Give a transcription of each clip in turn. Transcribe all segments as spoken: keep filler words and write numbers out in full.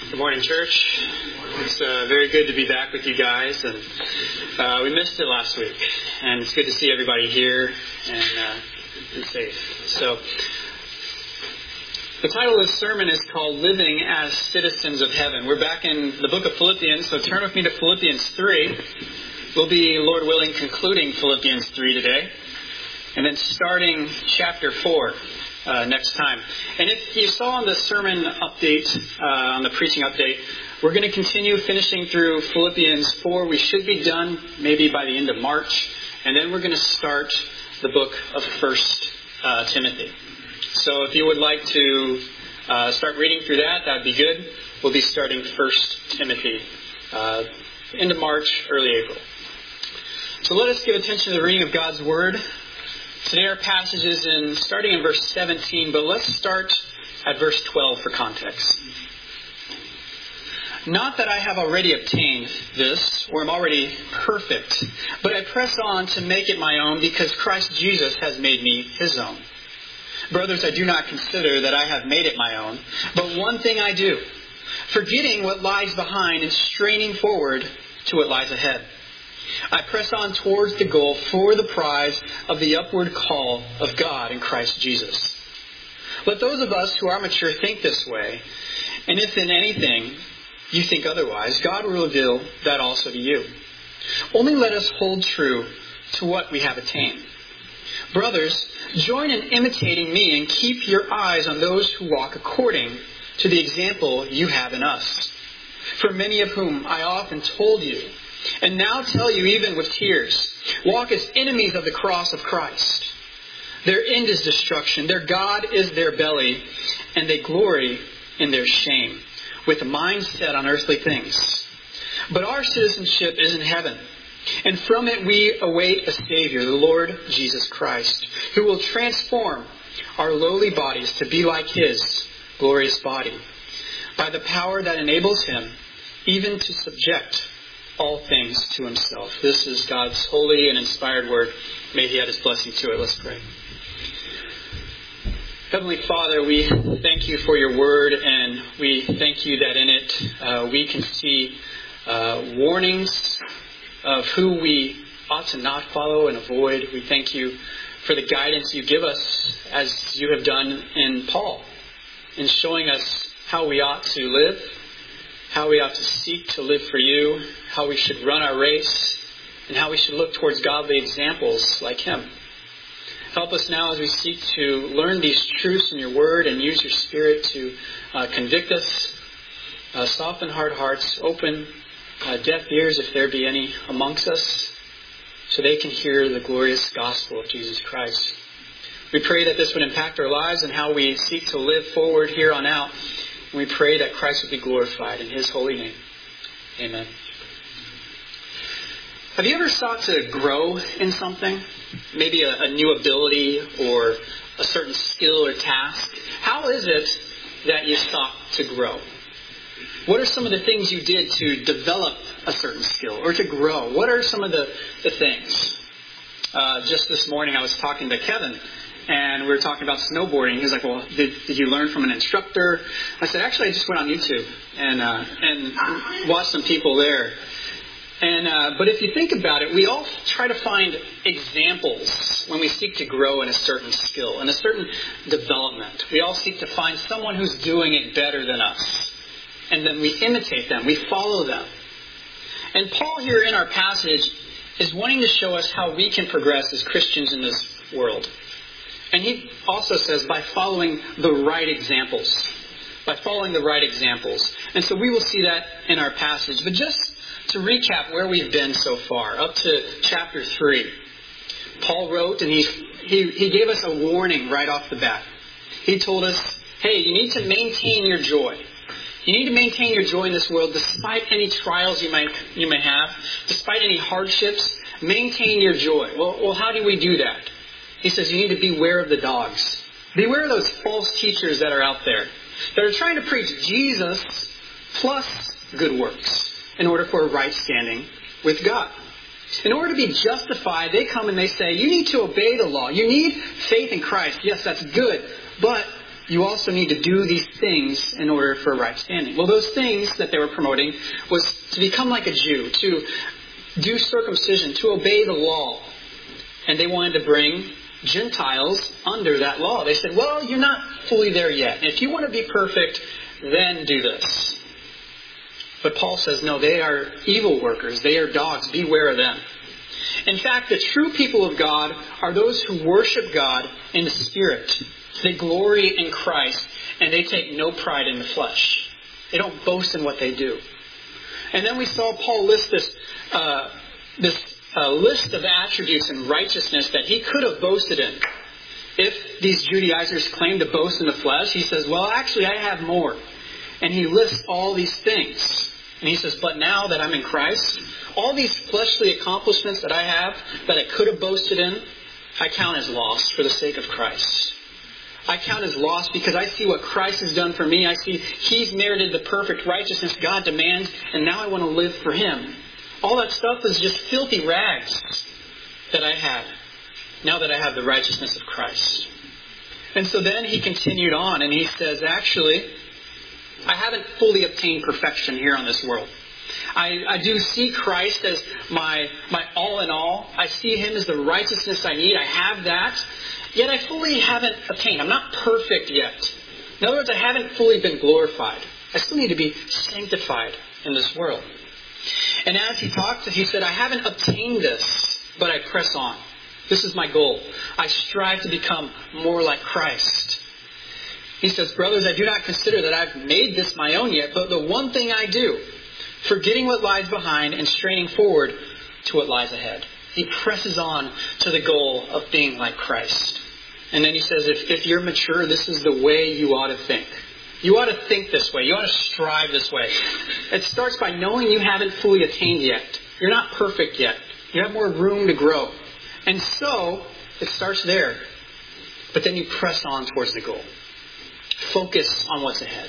Good morning, church. It's uh, very good to be back with you guys, and uh, we missed it last week, and it's good to see everybody here and, uh, and safe. So, the title of this sermon is called Living as Citizens of Heaven. We're back in the book of Philippians, so turn with me to Philippians three. We'll be, Lord willing, concluding Philippians three today, and then starting chapter four. Uh, next time. And if you saw on the sermon update, uh, on the preaching update, we're going to continue finishing through Philippians four. We should be done maybe by the end of March. And then we're going to start the book of First uh, Timothy. So if you would like to uh, start reading through that, that would be good. We'll be starting First Timothy uh, end of March, early April. So let us give attention to the reading of God's Word. Today our passage is in, starting in verse seventeen, but let's start at verse twelve for context. Not that I have already obtained this, or am already perfect, but I press on to make it my own because Christ Jesus has made me His own. Brothers, I do not consider that I have made it my own, but one thing I do, forgetting what lies behind and straining forward to what lies ahead. I press on towards the goal for the prize of the upward call of God in Christ Jesus. Let those of us who are mature think this way, and if in anything you think otherwise, God will reveal that also to you. Only let us hold true to what we have attained. Brothers, join in imitating me and keep your eyes on those who walk according to the example you have in us. For many of whom I often told you, and now tell you even with tears, walk as enemies of the cross of Christ. Their end is destruction. Their God is their belly, and they glory in their shame, with a mind set on earthly things. But our citizenship is in heaven, and from it we await a Savior, the Lord Jesus Christ, who will transform our lowly bodies to be like His glorious body, by the power that enables Him even to subject all things to Himself. This is God's holy and inspired word. May He add His blessing to it. Let's pray. Heavenly Father, we thank You for Your word, and we thank You that in it uh, we can see uh, warnings of who we ought to not follow and avoid. We thank You for the guidance You give us, as You have done in Paul, in showing us how we ought to live, how we ought to seek to live for You, how we should run our race, and how we should look towards godly examples like Him. Help us now as we seek to learn these truths in Your word and use Your Spirit to uh, convict us, uh, soften hard hearts, open uh, deaf ears if there be any amongst us, so they can hear the glorious gospel of Jesus Christ. We pray that this would impact our lives and how we seek to live forward here on out. And we pray that Christ would be glorified in His holy name. Amen. Have you ever sought to grow in something? Maybe a, a new ability or a certain skill or task? How is it that you sought to grow? What are some of the things you did to develop a certain skill or to grow? What are some of the, the things? Uh, just this morning I was talking to Kevin, and we were talking about snowboarding. He was like, well, did, did you learn from an instructor? I said, actually, I just went on YouTube and uh, and watched some people there. And uh, but if you think about it, we all try to find examples when we seek to grow in a certain skill, in a certain development. We all seek to find someone who's doing it better than us. And then we imitate them. We follow them. And Paul here in our passage is wanting to show us how we can progress as Christians in this world. And he also says by following the right examples. By following the right examples. And so we will see that in our passage. But just to recap where we've been so far, up to chapter three. Paul wrote and he, he, he gave us a warning right off the bat. He told us, hey, you need to maintain your joy. You need to maintain your joy in this world despite any trials you might you may have, despite any hardships. Maintain your joy. Well, well, how do we do that? He says you need to beware of the dogs. Beware of those false teachers that are out there that are trying to preach Jesus plus good works in order for a right standing with God. In order to be justified, they come and they say, you need to obey the law. You need faith in Christ. Yes, that's good. But you also need to do these things in order for right standing. Well, those things that they were promoting was to become like a Jew, to do circumcision, to obey the law. And they wanted to bring Gentiles under that law. They said, well, you're not fully there yet. If you want to be perfect, then do this. But Paul says, no, they are evil workers. They are dogs. Beware of them. In fact, the true people of God are those who worship God in the Spirit. They glory in Christ, and they take no pride in the flesh. They don't boast in what they do. And then we saw Paul list this, uh, this uh, list of attributes and righteousness that he could have boasted in. If these Judaizers claim to boast in the flesh, he says, well, actually, I have more. And he lists all these things. And he says, but now that I'm in Christ, all these fleshly accomplishments that I have, that I could have boasted in, I count as loss for the sake of Christ. I count as loss because I see what Christ has done for me. I see He's merited the perfect righteousness God demands, and now I want to live for Him. All that stuff is just filthy rags that I had, now that I have the righteousness of Christ. And so then he continued on, and he says, actually, I haven't fully obtained perfection here on this world. I, I do see Christ as my, my all in all. I see Him as the righteousness I need. I have that. Yet I fully haven't attained. I'm not perfect yet. In other words, I haven't fully been glorified. I still need to be sanctified in this world. And as he talked, he said, I haven't obtained this, but I press on. This is my goal. I strive to become more like Christ. He says, brothers, I do not consider that I've made this my own yet, but the one thing I do, forgetting what lies behind and straining forward to what lies ahead. He presses on to the goal of being like Christ. And then he says, if, if you're mature, this is the way you ought to think. You ought to think this way. You ought to strive this way. It starts by knowing you haven't fully attained yet. You're not perfect yet. You have more room to grow. And so, it starts there. But then you press on towards the goal. Focus on what's ahead.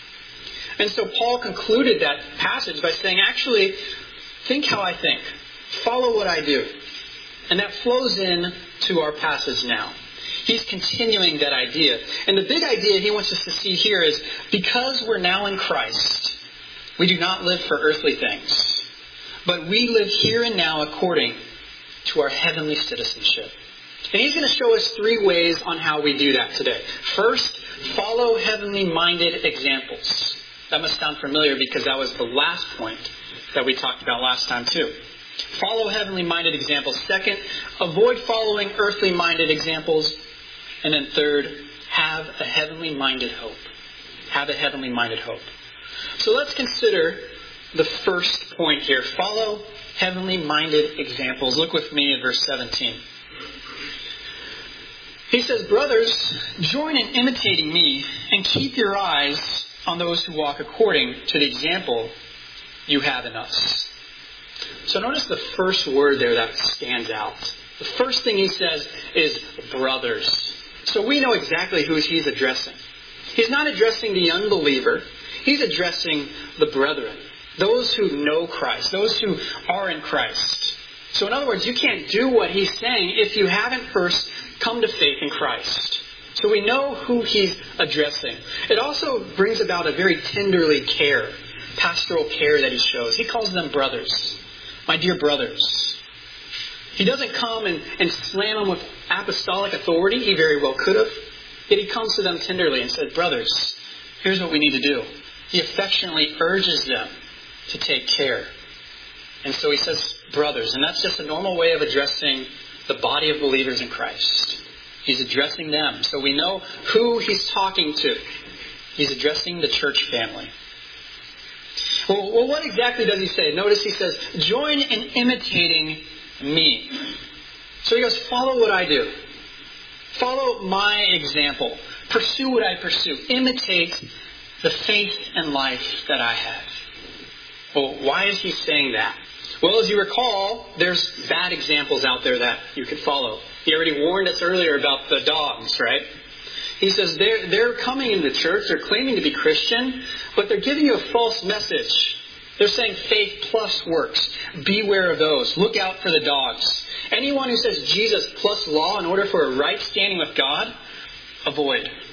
And so Paul concluded that passage by saying, actually, think how I think. Follow what I do. And that flows in to our passage now. He's continuing that idea. And the big idea he wants us to see here is, because we're now in Christ, we do not live for earthly things, but we live here and now according to our heavenly citizenship. And he's going to show us three ways on how we do that today. First, follow heavenly-minded examples. That must sound familiar because that was the last point that we talked about last time too. Follow heavenly-minded examples. Second, avoid following earthly-minded examples. And then third, have a heavenly-minded hope. Have a heavenly-minded hope. So let's consider the first point here. Follow heavenly-minded examples. Look with me at verse seventeen. He says, brothers, join in imitating me and keep your eyes on those who walk according to the example you have in us. So notice the first word there that stands out. The first thing he says is brothers. So we know exactly who he's addressing. He's not addressing the unbeliever. He's addressing the brethren. Those who know Christ. Those who are in Christ. So in other words, you can't do what he's saying if you haven't first come to faith in Christ. So we know who he's addressing. It also brings about a very tenderly care, pastoral care that he shows. He calls them brothers. My dear brothers. He doesn't come and, and slam them with apostolic authority. He very well could have. Yet he comes to them tenderly and says, brothers, here's what we need to do. He affectionately urges them to take care. And so he says, brothers. And that's just a normal way of addressing the body of believers in Christ. He's addressing them. So we know who he's talking to. He's addressing the church family. Well, well, what exactly does he say? Notice he says, join in imitating me. So he goes, follow what I do. Follow my example. Pursue what I pursue. Imitate the faith and life that I have. Well, why is he saying that? Well, as you recall, there's bad examples out there that you could follow. He already warned us earlier about the dogs, right? He says they're, they're coming into church, they're claiming to be Christian, but they're giving you a false message. They're saying faith plus works. Beware of those. Look out for the dogs. Anyone who says Jesus plus law in order for a right standing with God, avoid.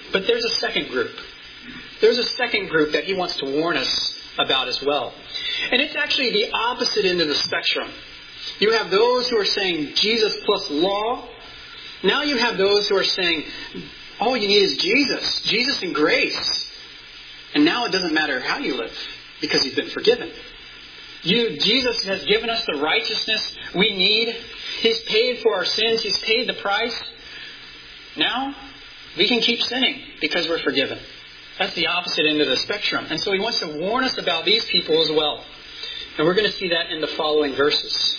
But there's a second group. There's a second group that he wants to warn us about as well. And it's actually the opposite end of the spectrum. You have those who are saying Jesus plus law. Now you have those who are saying all you need is Jesus. Jesus and grace. And now it doesn't matter how you live because you've been forgiven. You, Jesus has given us the righteousness we need. He's paid for our sins. He's paid the price. Now we can keep sinning because we're forgiven. That's the opposite end of the spectrum. And so he wants to warn us about these people as well. And we're going to see that in the following verses.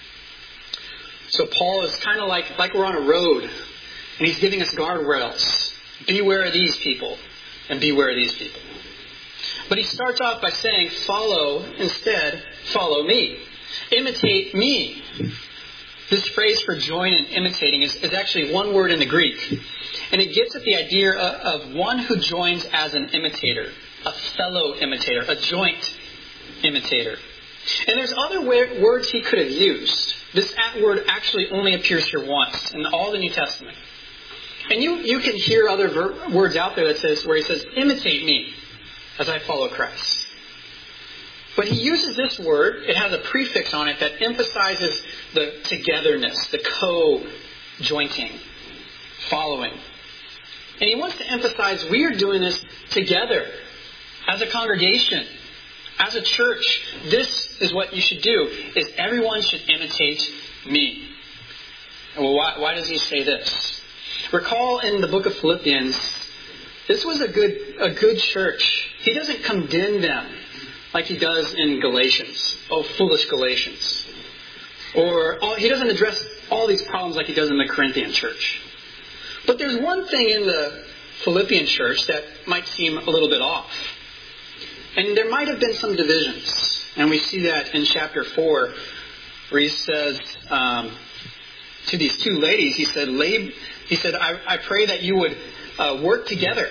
So Paul is kind of like, like we're on a road. And he's giving us guardrails. Beware of these people. And beware of these people. But he starts off by saying, follow, instead, follow me. Imitate me. This phrase for join and imitating is, is actually one word in the Greek. And it gets at the idea of, of one who joins as an imitator. A fellow imitator. A joint imitator. And there's other words he could have used. This word actually only appears here once in all the New Testament. And you, you can hear other ver- words out there that says, where he says, imitate me as I follow Christ. But he uses this word. It has a prefix on it that emphasizes the togetherness, the co-jointing, following. And he wants to emphasize we are doing this together as a congregation, as a church. This is what you should do, is everyone should imitate me. Well, why, why does he say this? Recall in the book of Philippians, this was a good a good church. He doesn't condemn them like he does in Galatians. Oh, foolish Galatians. Or oh, he doesn't address all these problems like he does in the Corinthian church. But there's one thing in the Philippian church that might seem a little bit off. And there might have been some divisions. And we see that in chapter four, where he says um, to these two ladies, he said, Lab, he said, I, I pray that you would uh, work together.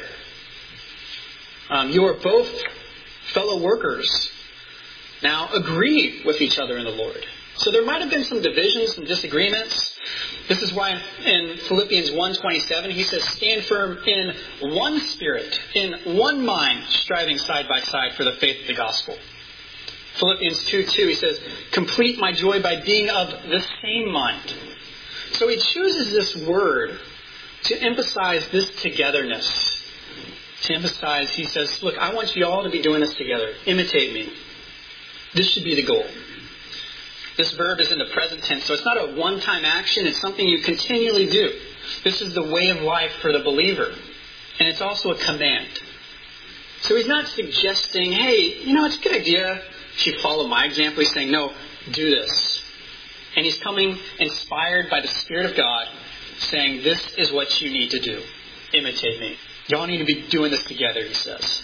Um, you are both fellow workers. Now agree with each other in the Lord. So there might have been some divisions and disagreements. This is why in Philippians one twenty-seven he says, stand firm in one spirit, in one mind, striving side by side for the faith of the gospel. Philippians two two he says, complete my joy by being of the same mind. So he chooses this word to emphasize this togetherness. To emphasize, he says, look, I want you all to be doing this together. Imitate me. This should be the goal. This verb is in the present tense, so it's not a one-time action. It's something you continually do. This is the way of life for the believer. And it's also a command. So he's not suggesting, hey, you know, it's a good idea if you follow my example. He's saying, no, do this. And he's coming inspired by the Spirit of God, saying, this is what you need to do. Imitate me. Y'all need to be doing this together, he says.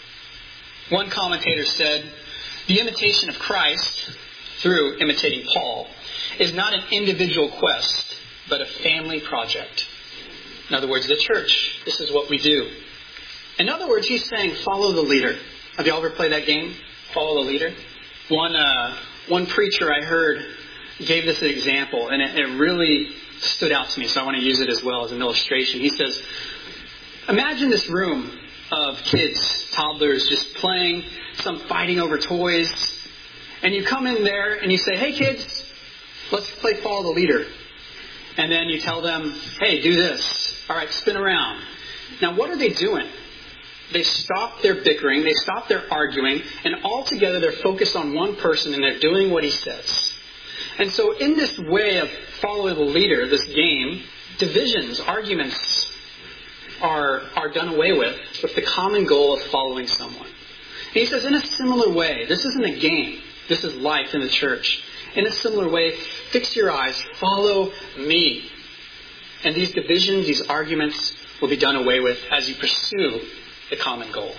One commentator said, the imitation of Christ, through imitating Paul, is not an individual quest, but a family project. In other words, the church. This is what we do. In other words, he's saying, follow the leader. Have you all ever played that game? Follow the leader? One uh, one preacher I heard gave this example, and it, it really stood out to me, so I want to use it as well as an illustration. He says, imagine this room of kids, toddlers, just playing, some fighting over toys. And you come in there and you say, hey kids, let's play follow the leader. And then you tell them, hey, do this. All right, spin around. Now what are they doing? They stop their bickering, they stop their arguing, and all together they're focused on one person and they're doing what he says. And so in this way of follow the leader, this game, divisions, arguments are, are done away with with the common goal of following someone. And he says in a similar way, this isn't a game. This is life in the church. In a similar way, fix your eyes, follow me. And these divisions, these arguments will be done away with as you pursue the common goal.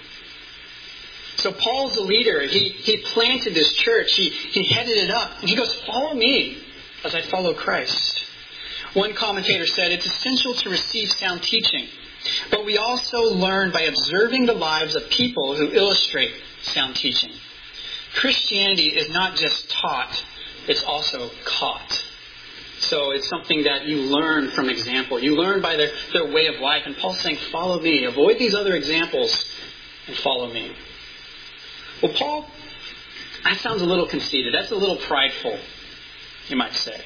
So Paul's the leader. He, he planted this church. He, he headed it up. And he goes, follow me as I follow Christ. One commentator said, it's essential to receive sound teaching. But we also learn by observing the lives of people who illustrate sound teaching. Christianity is not just taught, it's also caught. So it's something that you learn from example. You learn by their, their way of life. And Paul's saying, follow me. Avoid these other examples and follow me. Well, Paul, that sounds a little conceited. That's a little prideful, you might say.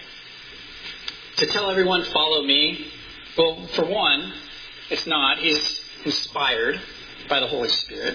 To tell everyone, follow me. Well, for one, it's not. He's inspired by the Holy Spirit.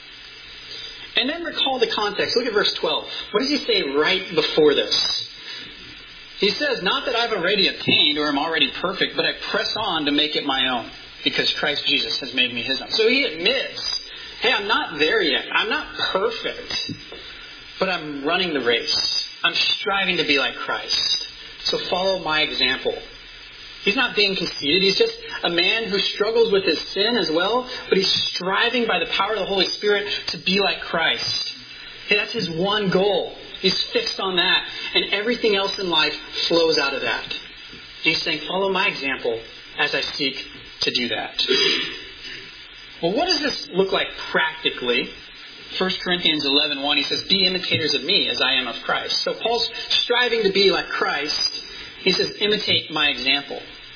And then recall the context. Look at verse twelve. What does he say right before this? He says, not that I've already attained or am already perfect, but I press on to make it my own, because Christ Jesus has made me his own. So he admits, hey, I'm not there yet. I'm not perfect, but I'm running the race. I'm striving to be like Christ. So follow my example. He's not being conceited. He's just a man who struggles with his sin as well, but he's striving by the power of the Holy Spirit to be like Christ. Hey, that's his one goal. He's fixed on that. And everything else in life flows out of that. And he's saying, follow my example as I seek to do that. Well, what does this look like practically? First Corinthians eleven one, he says, be imitators of me as I am of Christ. So Paul's striving to be like Christ. He says, imitate my example.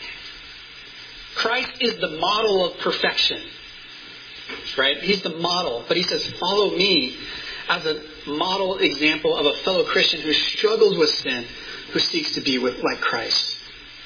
Christ is the model of perfection. Right? He's the model. But he says, follow me as a model example of a fellow Christian who struggles with sin, who seeks to be with, like Christ.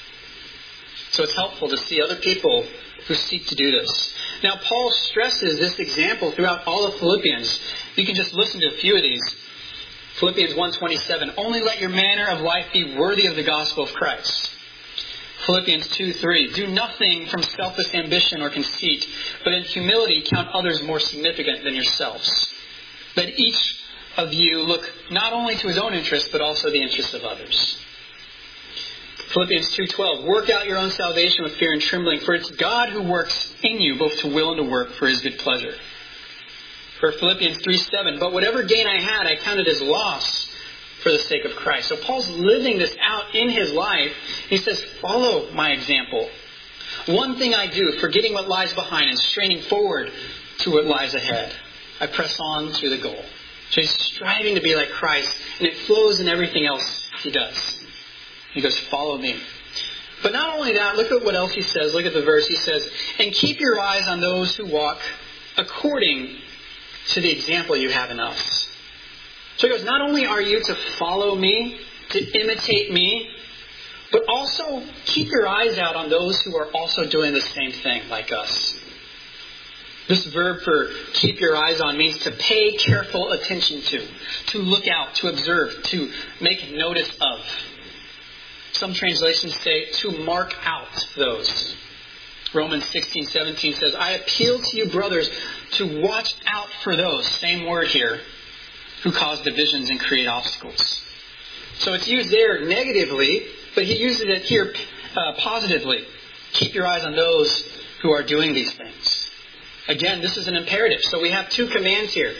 So it's helpful to see other people who seek to do this. Now, Paul stresses this example throughout all of Philippians. You can just listen to a few of these. Philippians one twenty-seven, only let your manner of life be worthy of the gospel of Christ. Philippians two three, do nothing from selfish ambition or conceit, but in humility count others more significant than yourselves. Let each of you look not only to his own interests, but also the interests of others. Philippians two twelve, work out your own salvation with fear and trembling, for it's God who works in you both to will and to work for his good pleasure. For Philippians three seven, but whatever gain I had, I counted as loss for the sake of Christ. So Paul's living this out in his life. He says, follow my example. One thing I do, forgetting what lies behind and straining forward to what lies ahead. I press on to the goal. So he's striving to be like Christ, and it flows in everything else he does. He goes, follow me. But not only that, look at what else he says. Look at the verse. He says, and keep your eyes on those who walk according to the example you have in us. So he goes, not only are you to follow me, to imitate me, but also keep your eyes out on those who are also doing the same thing like us. This verb for keep your eyes on means to pay careful attention to, to look out, to observe, to make notice of. Some translations say to mark out those. Romans sixteen seventeen says, I appeal to you, brothers, to watch out for those, same word here, who cause divisions and create obstacles. So it's used there negatively, but he uses it here uh, positively. Keep your eyes on those who are doing these things. Again, this is an imperative. So we have two commands here.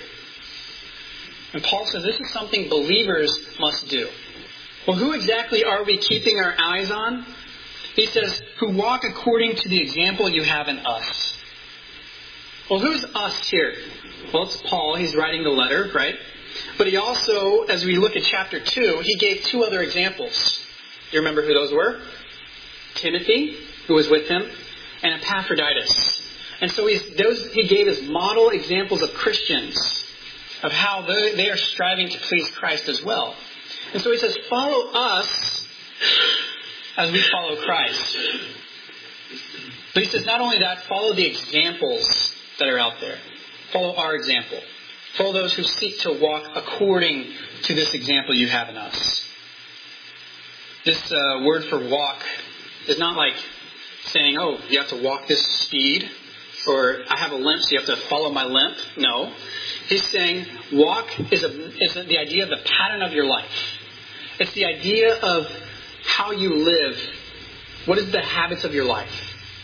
And Paul says this is something believers must do. Well, who exactly are we keeping our eyes on? He says, who walk according to the example you have in us. Well, who's us here? Well, it's Paul. He's writing the letter, right? But he also, as we look at chapter two, he gave two other examples. You remember who those were? Timothy, who was with him, and Epaphroditus. And so he's, those he gave as model examples of Christians, of how they, they are striving to please Christ as well. And so he says, follow us as we follow Christ. But he says, not only that, follow the examples that are out there. Follow our example. Follow those who seek to walk according to this example you have in us. This uh, word for walk is not like saying, oh, you have to walk this speed, or I have a limp, so you have to follow my limp. No. He's saying walk is, a, is the idea of the pattern of your life. It's the idea of how you live. What is the habits of your life?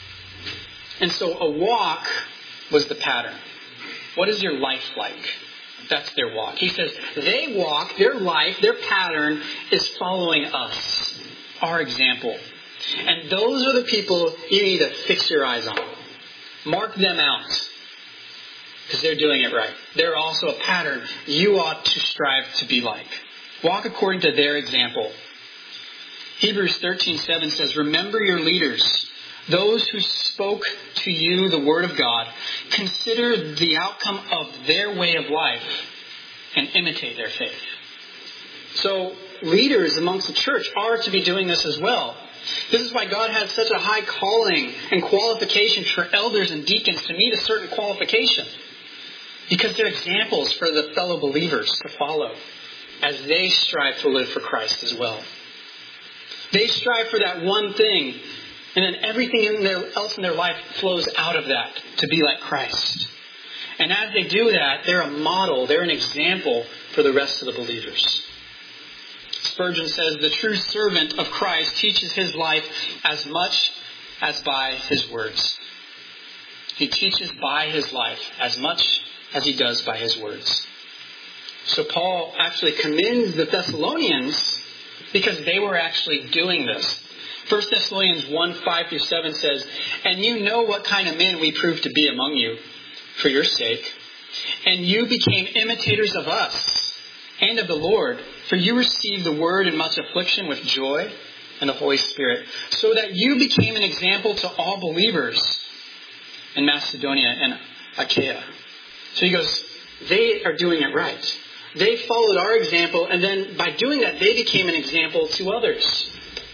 And so a walk was the pattern. What is your life like? That's their walk. He says they walk, their life, their pattern is following us, our example. And those are the people you need to fix your eyes on. Mark them out. Because they're doing it right. They're also a pattern you ought to strive to be like. Walk according to their example. Hebrews thirteen seven says, remember your leaders, those who spoke to you the word of God. Consider the outcome of their way of life and imitate their faith. So leaders amongst the church are to be doing this as well. This is why God has such a high calling and qualification for elders and deacons to meet a certain qualification. Because they're examples for the fellow believers to follow as they strive to live for Christ as well. They strive for that one thing, and then everything in their, else in their life flows out of that to be like Christ. And as they do that, they're a model, they're an example for the rest of the believers. Spurgeon says, the true servant of Christ teaches his life as much as by his words. He teaches by his life as much as he does by his words. So Paul actually commends the Thessalonians because they were actually doing this. First Thessalonians one, five through seven says, and you know what kind of men we proved to be among you for your sake. And you became imitators of us and of the Lord, for you received the word in much affliction with joy and the Holy Spirit, so that you became an example to all believers in Macedonia and Achaia. So he goes, they are doing it right. They followed our example, and then by doing that, they became an example to others.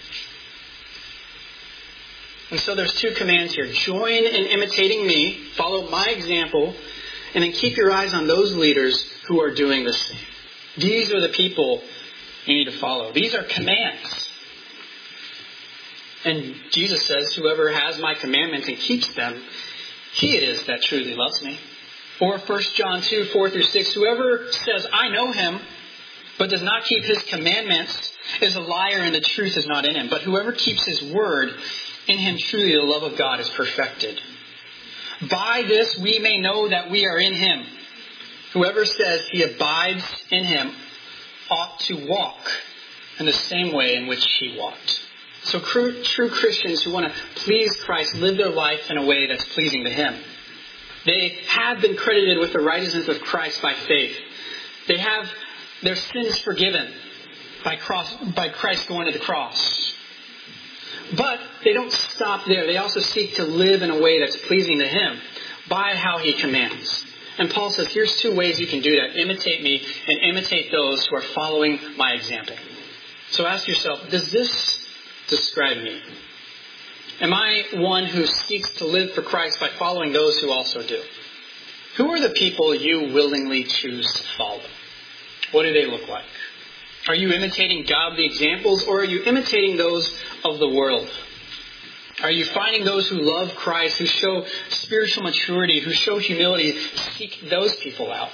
And so there's two commands here. Join in imitating me, follow my example, and then keep your eyes on those leaders who are doing the same. These are the people you need to follow. These are commands. And Jesus says, whoever has my commandments and keeps them, he it is that truly loves me. Or First John two, four through six, whoever says, I know him, but does not keep his commandments is a liar and the truth is not in him. But whoever keeps his word, in him truly the love of God is perfected. By this we may know that we are in him. Whoever says he abides in him ought to walk in the same way in which he walked. So true, true Christians who want to please Christ live their life in a way that's pleasing to him. They have been credited with the righteousness of Christ by faith. They have their sins forgiven by, cross, by Christ going to the cross. But they don't stop there. They also seek to live in a way that's pleasing to him by how he commands. And Paul says, here's two ways you can do that. Imitate me and imitate those who are following my example. So ask yourself, does this describe me? Am I one who seeks to live for Christ by following those who also do? Who are the people you willingly choose to follow? What do they look like? Are you imitating godly examples, or are you imitating those of the world? Are you finding those who love Christ, who show spiritual maturity, who show humility? Seek those people out.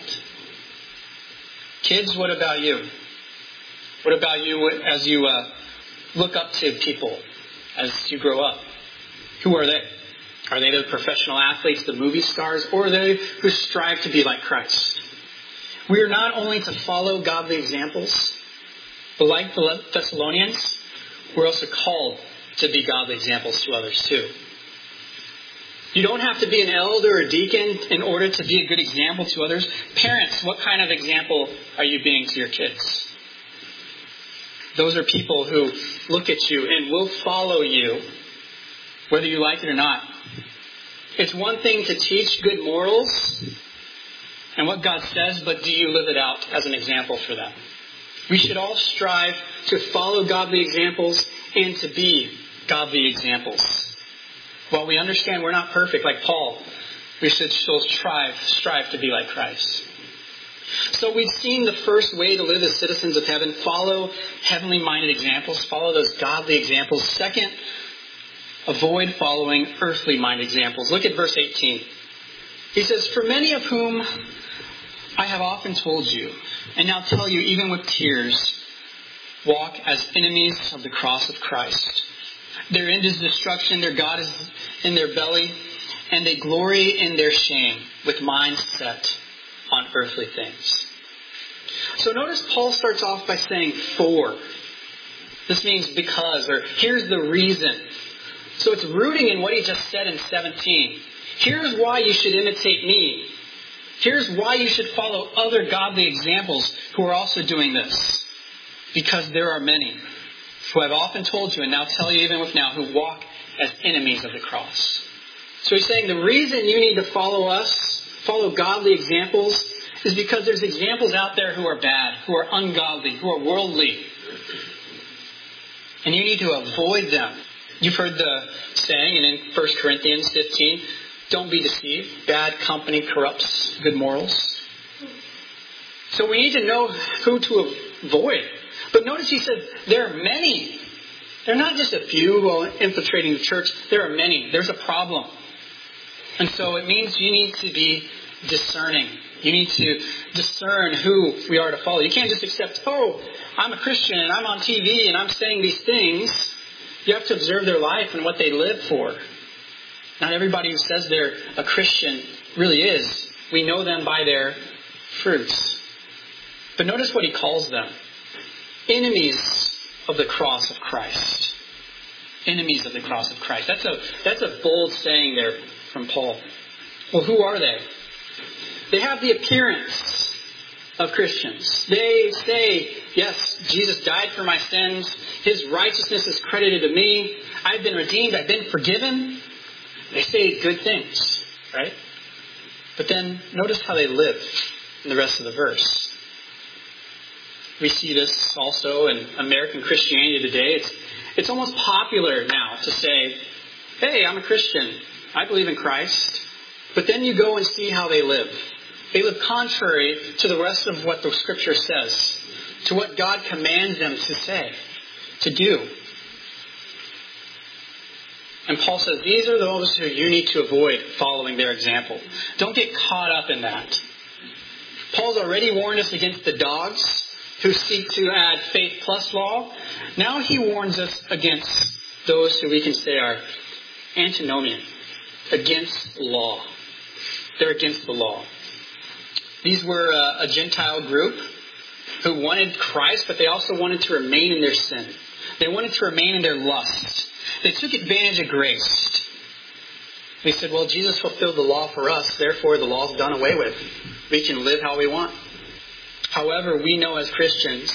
Kids, what about you? What about you as you uh, look up to people as you grow up? Who are they? Are they the professional athletes, the movie stars, or are they who strive to be like Christ? We are not only to follow godly examples, but like the Thessalonians, we're also called to be godly examples to others too. You don't have to be an elder or deacon in order to be a good example to others. Parents, what kind of example are you being to your kids? Those are people who look at you and will follow you, whether you like it or not. It's one thing to teach good morals and what God says, but do you live it out as an example for them? We should all strive to follow godly examples and to be godly examples. While we understand we're not perfect like Paul, we should still strive, strive to be like Christ. So we've seen the first way to live as citizens of heaven. Follow heavenly minded examples. Follow those godly examples. Second, avoid following earthly minded examples. Look at verse eighteen. He says, for many of whom I have often told you, and now tell you even with tears, walk as enemies of the cross of Christ. Their end is destruction, their God is in their belly, and they glory in their shame with minds set on earthly things. So notice Paul starts off by saying for. This means because, or here's the reason. So it's rooting in what he just said in seventeen. Here's why you should imitate me. Here's why you should follow other godly examples who are also doing this. Because there are many. who I've often told you and now tell you even with now, who walk as enemies of the cross. So he's saying the reason you need to follow us, follow godly examples, is because there's examples out there who are bad, who are ungodly, who are worldly. And you need to avoid them. You've heard the saying, and in First Corinthians fifteen, don't be deceived. Bad company corrupts good morals. So we need to know who to avoid. But notice he said, there are many. There are not just a few who are infiltrating the church. There are many. There's a problem. And so it means you need to be discerning. You need to discern who we are to follow. You can't just accept, oh, I'm a Christian and I'm on T V and I'm saying these things. You have to observe their life and what they live for. Not everybody who says they're a Christian really is. We know them by their fruits. But notice what he calls them. Enemies of the cross of Christ. Enemies of the cross of Christ. That's a, that's a bold saying there from Paul. Well, who are they? They have the appearance of Christians. They say, yes, Jesus died for my sins. His righteousness is credited to me. I've been redeemed. I've been forgiven. They say good things, right? But then notice how they live in the rest of the verse. We see this also in American Christianity today. It's, it's almost popular now to say, hey, I'm a Christian. I believe in Christ. But then you go and see how they live. They live contrary to the rest of what the Scripture says, to what God commands them to say, to do. And Paul says, these are those who you need to avoid following their example. Don't get caught up in that. Paul's already warned us against the dogs who seek to add faith plus law. Now he warns us against those who we can say are antinomian, against law. They're against the law. These were a, a Gentile group who wanted Christ, but they also wanted to remain in their sin. They wanted to remain in their lust. They took advantage of grace. They said, well, Jesus fulfilled the law for us, therefore the law's done away with. We can live how we want. However, we know as Christians,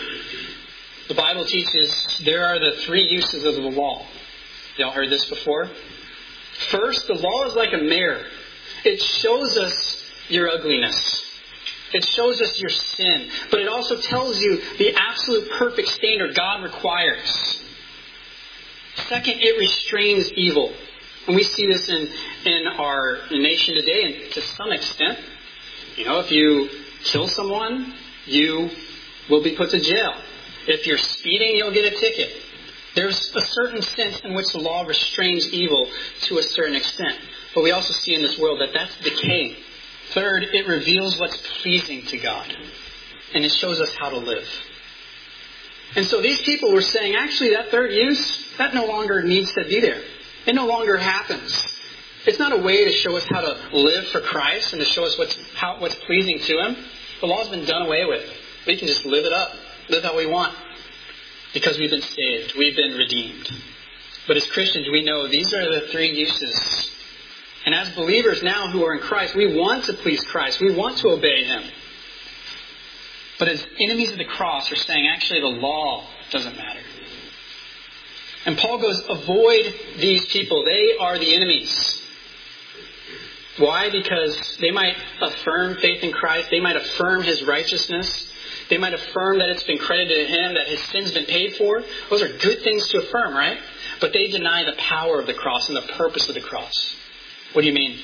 the Bible teaches there are the three uses of the law. Y'all heard this before? First, the law is like a mirror. It shows us your ugliness. It shows us your sin. But it also tells you the absolute perfect standard God requires. Second, it restrains evil. And we see this in, in our nation today, and to some extent. You know, if you kill someone, you will be put to jail. If you're speeding, you'll get a ticket. There's a certain sense in which the law restrains evil to a certain extent. But we also see in this world that that's decaying. Third, it reveals what's pleasing to God. And it shows us how to live. And so these people were saying, actually, that third use, that no longer needs to be there. It no longer happens. It's not a way to show us how to live for Christ and to show us what's, how, what's pleasing to Him. The law's been done away with. We can just live it up. Live how we want. Because we've been saved. We've been redeemed. But as Christians, we know these are the three uses. And as believers now who are in Christ, we want to please Christ. We want to obey Him. But as enemies of the cross are saying, actually the law doesn't matter. And Paul goes, avoid these people. They are the enemies. Why? Because they might affirm faith in Christ. They might affirm His righteousness. They might affirm that it's been credited to Him, that His sin's been paid for. Those are good things to affirm, right? But they deny the power of the cross and the purpose of the cross. What do you mean?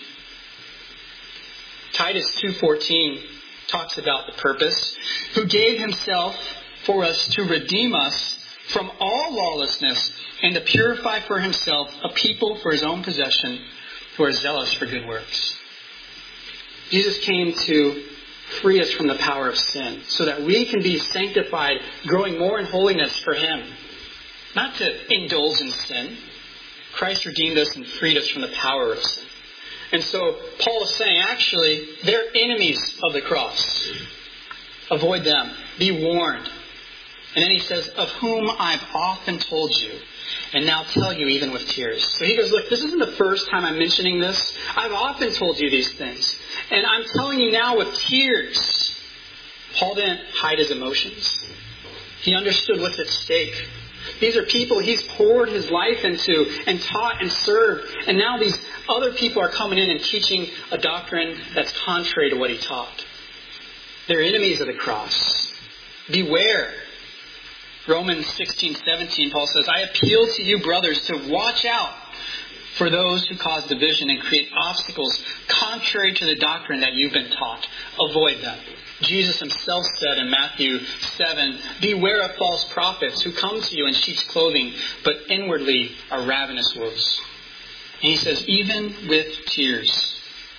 Titus two fourteen talks about the purpose. Who gave Himself for us to redeem us from all lawlessness and to purify for Himself a people for His own possession who are zealous for good works. Jesus came to free us from the power of sin so that we can be sanctified, growing more in holiness for Him. Not to indulge in sin. Christ redeemed us and freed us from the power of sin. And so Paul is saying, actually, they're enemies of the cross. Avoid them. Be warned. And then he says, of whom I've often told you, and now tell you even with tears. So he goes, look, this isn't the first time I'm mentioning this. I've often told you these things. And I'm telling you now with tears. Paul didn't hide his emotions. He understood what's at stake. These are people he's poured his life into and taught and served. And now these other people are coming in and teaching a doctrine that's contrary to what he taught. They're enemies of the cross. Beware. Romans sixteen seventeen, Paul says, I appeal to you, brothers, to watch out for those who cause division and create obstacles contrary to the doctrine that you've been taught. Avoid them. Jesus himself said in Matthew seven, beware of false prophets who come to you in sheep's clothing, but inwardly are ravenous wolves. And he says, even with tears.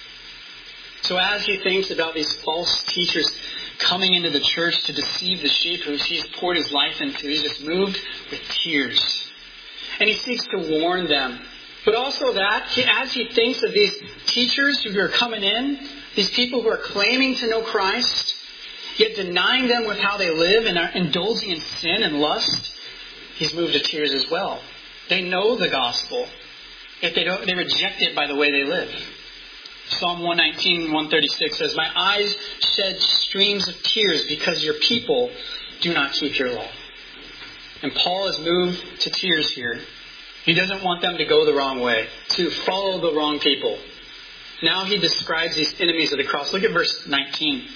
So as he thinks about these false teachers coming into the church to deceive the sheep who he's poured his life into, he's just moved with tears. And he seeks to warn them. But also that, he, as he thinks of these teachers who are coming in, these people who are claiming to know Christ, yet denying them with how they live and are indulging in sin and lust, he's moved to tears as well. They know the gospel, yet they don't. They reject it by the way they live. Psalm one nineteen, one thirty-six says, my eyes shed streams of tears because your people do not keep your law. And Paul is moved to tears here. He doesn't want them to go the wrong way, to follow the wrong people. Now he describes these enemies of the cross. Look at verse nineteen.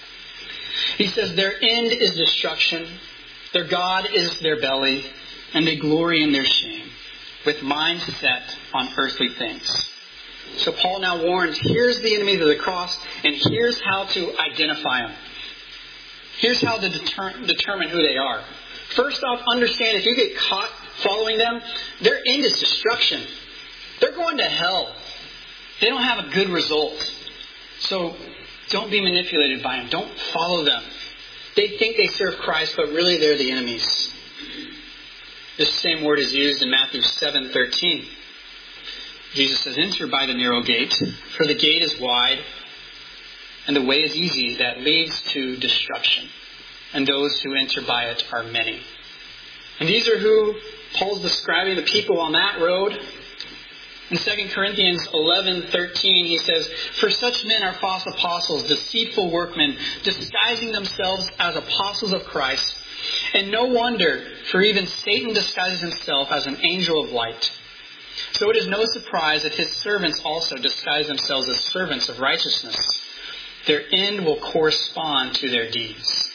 He says, their end is destruction, their God is their belly, and they glory in their shame, with minds set on earthly things. So Paul now warns, here's the enemies of the cross, and here's how to identify them. Here's how to deter- determine who they are. First off, understand if you get caught following them, their end is destruction. They're going to hell. They don't have a good result. So don't be manipulated by them. Don't follow them. They think they serve Christ, but really they're the enemies. This same word is used in Matthew seven thirteen. Jesus says, enter by the narrow gate, for the gate is wide, and the way is easy that leads to destruction. And those who enter by it are many. And these are who Paul's describing, the people on that road. In Second Corinthians eleven thirteen, he says, for such men are false apostles, deceitful workmen, disguising themselves as apostles of Christ. And no wonder, for even Satan disguises himself as an angel of light. So it is no surprise that his servants also disguise themselves as servants of righteousness. Their end will correspond to their deeds.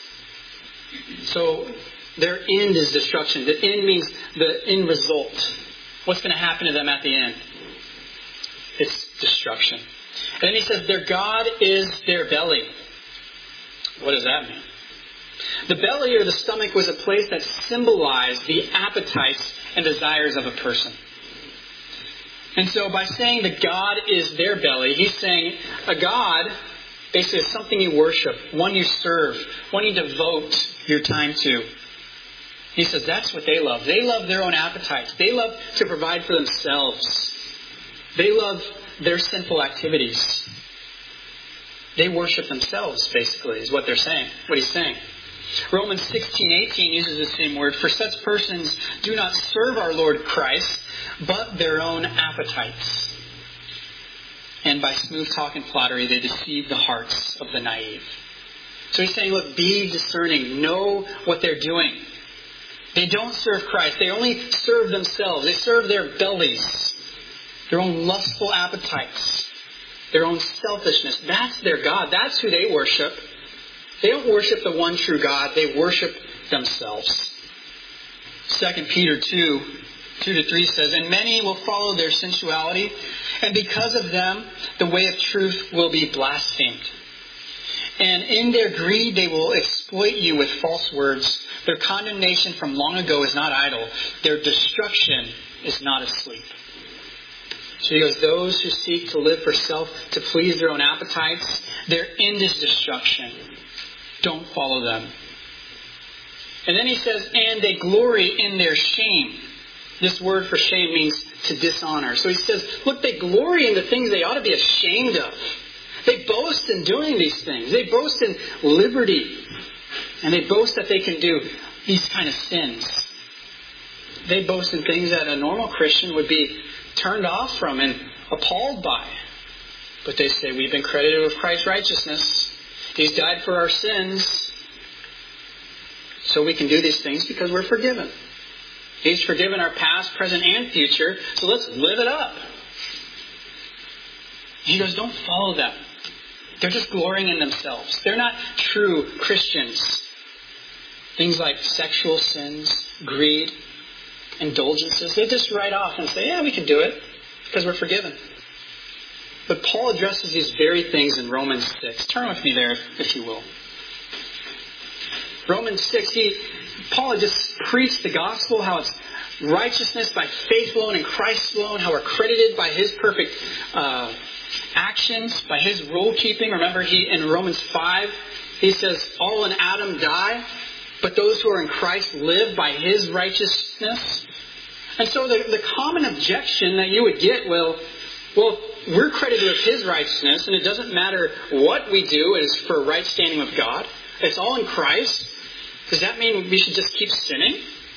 So their end is destruction. The end means the end result. What's going to happen to them at the end? It's destruction. And then he says, their God is their belly. What does that mean? The belly or the stomach was a place that symbolized the appetites and desires of a person. And so by saying that God is their belly, he's saying a God basically is something you worship, one you serve, one you devote your time to. He says that's what they love. They love their own appetites. They love to provide for themselves. They love their sinful activities. They worship themselves, basically, is what they're saying, what he's saying. Romans sixteen eighteen uses the same word. For such persons do not serve our Lord Christ, but their own appetites. And by smooth talk and flattery, they deceive the hearts of the naive. So he's saying, look, be discerning. Know what they're doing. They don't serve Christ. They only serve themselves. They serve their bellies, their own lustful appetites, their own selfishness. That's their God. That's who they worship. They don't worship the one true God. They worship themselves. Second Peter two, two to three says, and many will follow their sensuality, and because of them, the way of truth will be blasphemed. And in their greed, they will exploit you with false words. Their condemnation from long ago is not idle. Their destruction is not asleep. So he goes, those who seek to live for self, to please their own appetites, their end is destruction. Don't follow them. And then he says, and they glory in their shame. This word for shame means to dishonor. So he says, look, they glory in the things they ought to be ashamed of. They boast in doing these things. They boast in liberty. And they boast that they can do these kind of sins. They boast in things that a normal Christian would be turned off from and appalled by. But they say, we've been credited with Christ's righteousness. He's died for our sins. So we can do these things because we're forgiven. He's forgiven our past, present, and future, so let's live it up. He goes, don't follow them. They're just glorying in themselves. They're not true Christians. Things like sexual sins, greed, indulgences, they just write off and say, yeah, we can do it because we're forgiven. But Paul addresses these very things in Romans six. Turn with me there, if, if you will. Romans six, he, Paul had just preached the gospel, how it's righteousness by faith alone in Christ alone, how we're credited by His perfect uh, actions, by His rule keeping. Remember, he in Romans five, he says, all in Adam die, but those who are in Christ live by His righteousness. And so the, the common objection that you would get, well, well, we're credited with His righteousness, and it doesn't matter what we do is for right standing with God. It's all in Christ. Does that mean we should just keep sinning?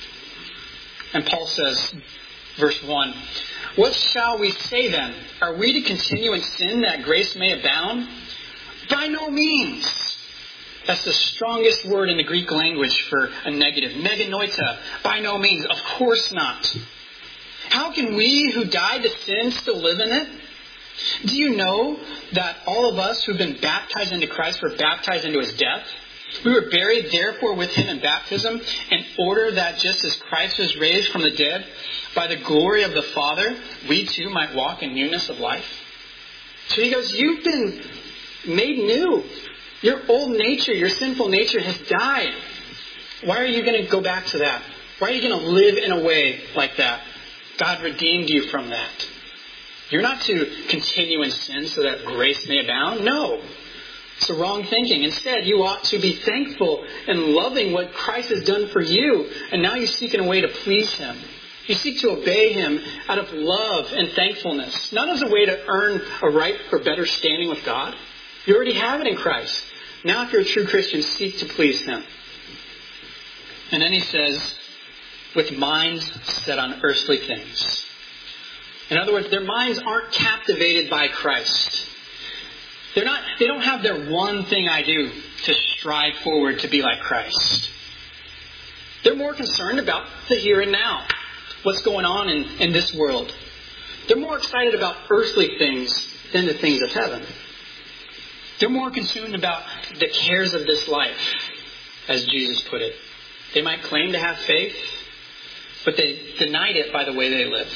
And Paul says, verse one, what shall we say then? Are we to continue in sin that grace may abound? By no means. That's the strongest word in the Greek language for a negative. Meganoita. By no means. Of course not. How can we who died to sin still live in it? Do you know that all of us who've been baptized into Christ were baptized into His death? We were buried therefore with Him in baptism, in order that just as Christ was raised from the dead by the glory of the Father, we too might walk in newness of life. So he goes, you've been made new. Your old nature, your sinful nature has died. Why are you going to go back to that? Why are you going to live in a way like that? God redeemed you from that. You're not to continue in sin so that grace may abound. No. It's the wrong thinking. Instead, you ought to be thankful and loving what Christ has done for you. And now you seek in a way to please Him. You seek to obey Him out of love and thankfulness. Not as a way to earn a right for better standing with God. You already have it in Christ. Now if you're a true Christian, seek to please Him. And then he says, with minds set on earthly things. In other words, their minds aren't captivated by Christ. They're not, they don't have their one thing I do to strive forward to be like Christ. They're more concerned about the here and now. What's going on in, in this world. They're more excited about earthly things than the things of heaven. They're more consumed about the cares of this life, as Jesus put it. They might claim to have faith, but they denied it by the way they live.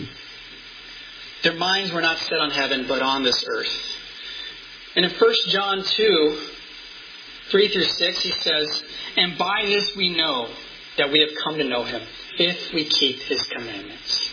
Their minds were not set on heaven, but on this earth. And in First John two, three through six, he says, and by this we know that we have come to know Him, if we keep His commandments.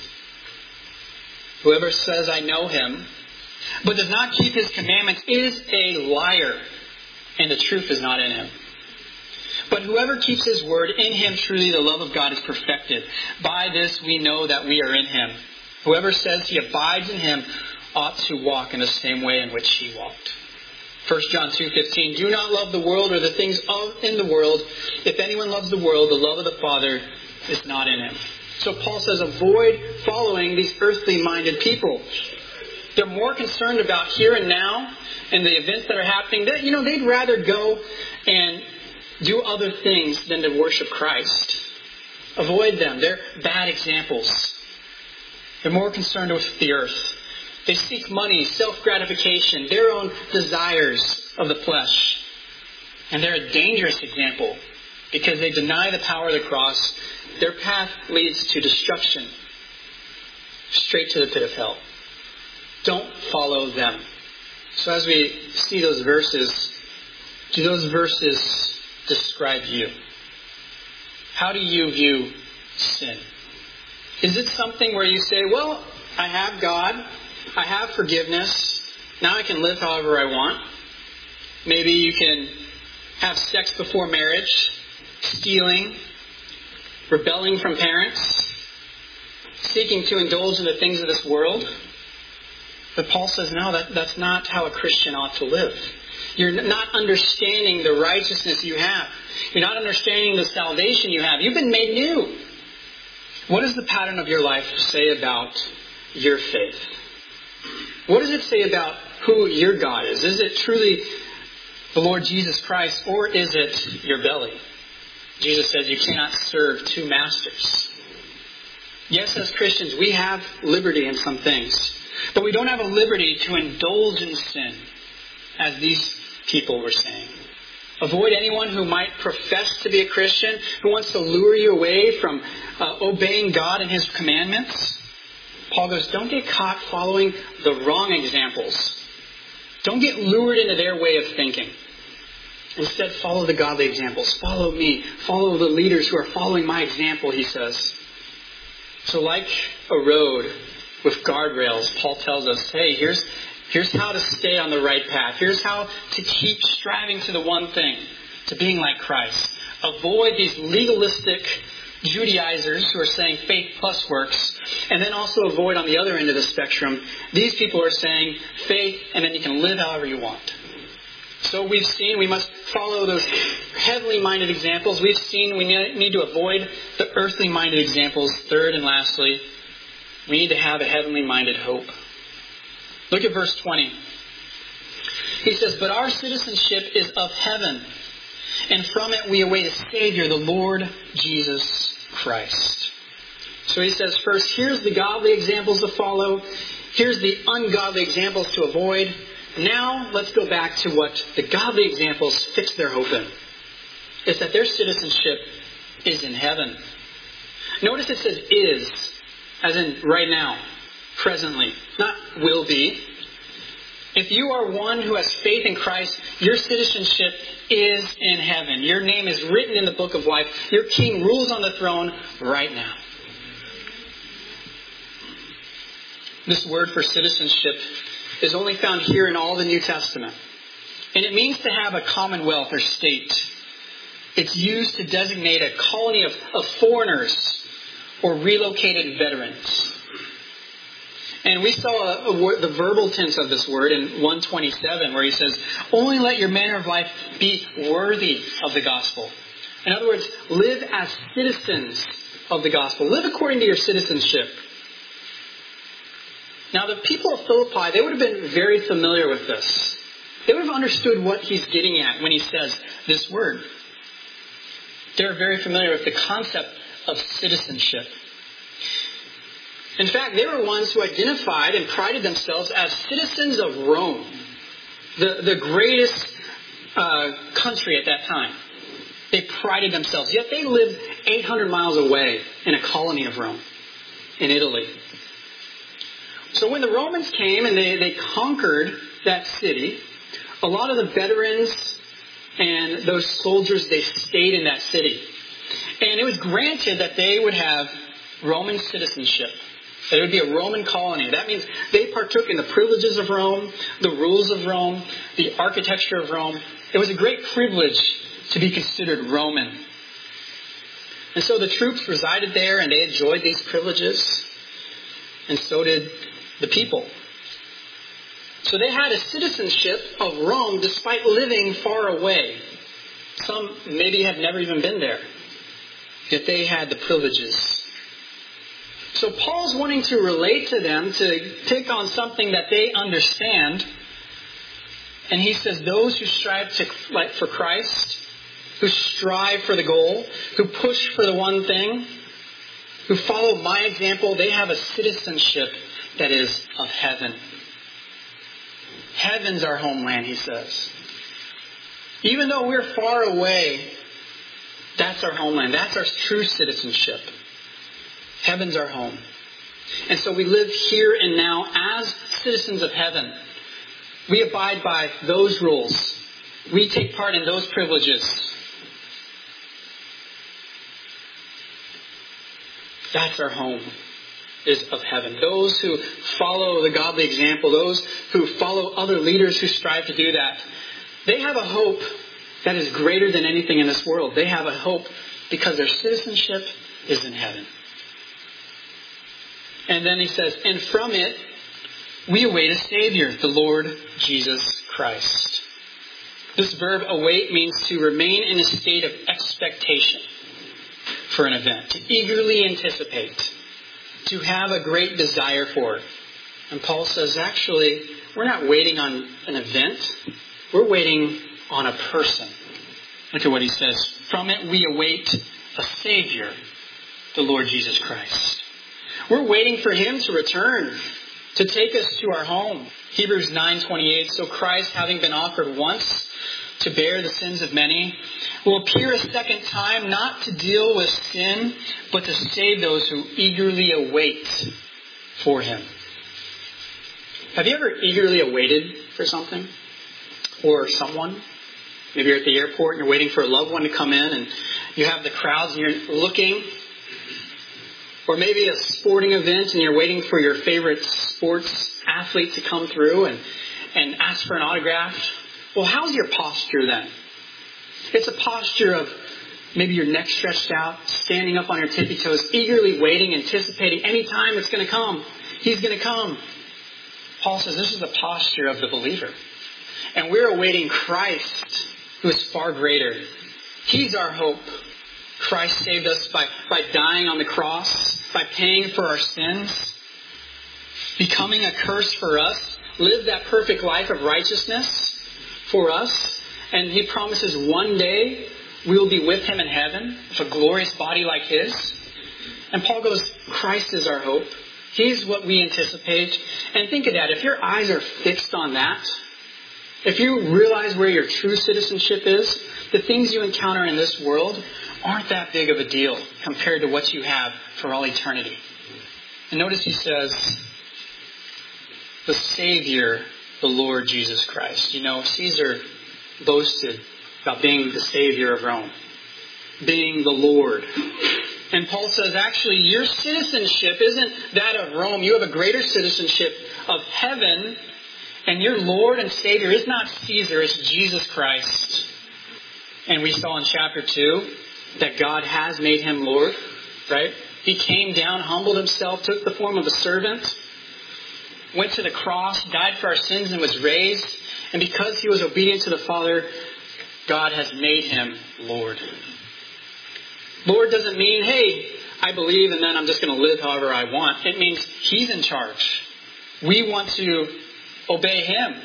Whoever says, I know Him, but does not keep His commandments is a liar, and the truth is not in him. But whoever keeps His word, in him truly the love of God is perfected. By this we know that we are in Him. Whoever says he abides in Him ought to walk in the same way in which He walked. First John two fifteen, do not love the world or the things of in the world. If anyone loves the world, the love of the Father is not in him. So Paul says, avoid following these earthly minded people. They're more concerned about here and now and the events that are happening. That, you know, they'd rather go and do other things than to worship Christ. Avoid them. They're bad examples. They're more concerned with the earth. They seek money, self-gratification, their own desires of the flesh. And they're a dangerous example because they deny the power of the cross. Their path leads to destruction, straight to the pit of hell. Don't follow them. So as we see those verses, do those verses describe you? How do you view sin? Is it something where you say, well, I have God, I have forgiveness, now I can live however I want? Maybe you can have sex before marriage, stealing, rebelling from parents, seeking to indulge in the things of this world. But Paul says, no, that, that's not how a Christian ought to live. You're not understanding the righteousness you have. You're not understanding the salvation you have. You've been made new. What does the pattern of your life say about your faith? What does it say about who your God is? Is it truly the Lord Jesus Christ, or is it your belly? Jesus says you cannot serve two masters. Yes, as Christians, we have liberty in some things. But we don't have a liberty to indulge in sin, as these people were saying. Avoid anyone who might profess to be a Christian, who wants to lure you away from uh, obeying God and His commandments. Paul goes, don't get caught following the wrong examples. Don't get lured into their way of thinking. Instead, follow the godly examples. Follow me. Follow the leaders who are following my example, he says. So like a road with guardrails, Paul tells us, hey, here's, here's how to stay on the right path. Here's how to keep striving to the one thing, to being like Christ. Avoid these legalistic Judaizers who are saying faith plus works, and then also avoid on the other end of the spectrum, these people are saying faith and then you can live however you want. So we've seen we must follow those heavenly minded examples. We've seen we need to avoid the earthly minded examples. Third and lastly, we need to have a heavenly minded hope. Look at verse twenty. He says, but our citizenship is of heaven, and from it we await a Savior, the Lord Jesus Christ. So he says, first, here's the godly examples to follow. Here's the ungodly examples to avoid. Now, let's go back to what the godly examples fix their hope in. It's that their citizenship is in heaven. Notice it says is, as in right now, presently, not will be. If you are one who has faith in Christ, your citizenship is in heaven. Your name is written in the book of life. Your King rules on the throne right now. This word for citizenship is only found here in all the New Testament. And it means to have a commonwealth or state. It's used to designate a colony of, of foreigners or relocated veterans. And we saw a, a word, the verbal tense of this word in one twenty-seven, where he says, only let your manner of life be worthy of the gospel. In other words, live as citizens of the gospel. Live according to your citizenship. Now, the people of Philippi, they would have been very familiar with this. They would have understood what he's getting at when he says this word. They're very familiar with the concept of citizenship. In fact, they were ones who identified and prided themselves as citizens of Rome, the, the greatest uh, country at that time. They prided themselves, yet they lived eight hundred miles away in a colony of Rome, in Italy. So when the Romans came and they, they conquered that city, a lot of the veterans and those soldiers, they stayed in that city. And it was granted that they would have Roman citizenship. That it would be a Roman colony. That means they partook in the privileges of Rome, the rules of Rome, the architecture of Rome. It was a great privilege to be considered Roman. And so the troops resided there and they enjoyed these privileges. And so did the people. So they had a citizenship of Rome despite living far away. Some maybe have never even been there. Yet they had the privileges. So Paul's wanting to relate to them, to pick on something that they understand. And he says those who strive to like for Christ, who strive for the goal, who push for the one thing, who follow my example, they have a citizenship that is of heaven. Heaven's our homeland, he says. Even though we're far away, that's our homeland. That's our true citizenship. Heaven's our home. And so we live here and now as citizens of heaven. We abide by those rules. We take part in those privileges. That's our home, is of heaven. Those who follow the godly example, those who follow other leaders who strive to do that, they have a hope that is greater than anything in this world. They have a hope because their citizenship is in heaven. And then he says, and from it, we await a Savior, the Lord Jesus Christ. This verb await means to remain in a state of expectation for an event, to eagerly anticipate, to have a great desire for it. And Paul says, actually, we're not waiting on an event. We're waiting on a person. Look at what he says. From it we await a Savior, the Lord Jesus Christ. We're waiting for Him to return, to take us to our home. Hebrews nine twenty-eight, so Christ, having been offered once to bear the sins of many, will appear a second time, not to deal with sin, but to save those who eagerly await for Him. Have you ever eagerly awaited for something or someone? Maybe you're at the airport and you're waiting for a loved one to come in and you have the crowds and you're looking. Or maybe a sporting event and you're waiting for your favorite sports athlete to come through and, and ask for an autograph. Well, how's your posture then? It's a posture of maybe your neck stretched out, standing up on your tippy toes, eagerly waiting, anticipating any time it's going to come. He's going to come. Paul says this is the posture of the believer. And we're awaiting Christ, who is far greater. He's our hope. Christ saved us by, by dying on the cross, by paying for our sins, becoming a curse for us, lived that perfect life of righteousness for us. And He promises one day we will be with Him in heaven, with a glorious body like His. And Paul goes, Christ is our hope. He's what we anticipate. And think of that. If your eyes are fixed on that, if you realize where your true citizenship is, the things you encounter in this world aren't that big of a deal compared to what you have for all eternity. And notice he says, the Savior, the Lord Jesus Christ. You know, Caesar boasted about being the Savior of Rome, being the Lord. And Paul says, actually, your citizenship isn't that of Rome. You have a greater citizenship of heaven. And your Lord and Savior is not Caesar, it's Jesus Christ. And we saw in chapter two that God has made Him Lord, right? He came down, humbled Himself, took the form of a servant, went to the cross, died for our sins, and was raised. And because He was obedient to the Father, God has made Him Lord. Lord doesn't mean, hey, I believe and then I'm just going to live however I want. It means He's in charge. We want to obey Him.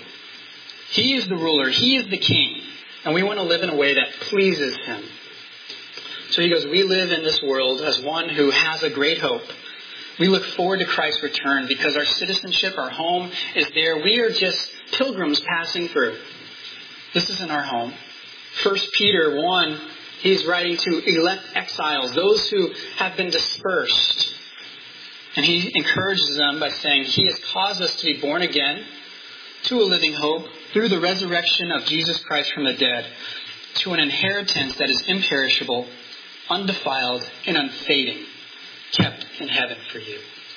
He is the ruler. He is the king. And we want to live in a way that pleases Him. So he goes, we live in this world as one who has a great hope. We look forward to Christ's return because our citizenship, our home is there. We are just pilgrims passing through. This isn't our home. First Peter one, he's writing to elect exiles, those who have been dispersed. And he encourages them by saying, He has caused us to be born again to a living hope through the resurrection of Jesus Christ from the dead, to an inheritance that is imperishable, undefiled, and unfading, kept in heaven for you.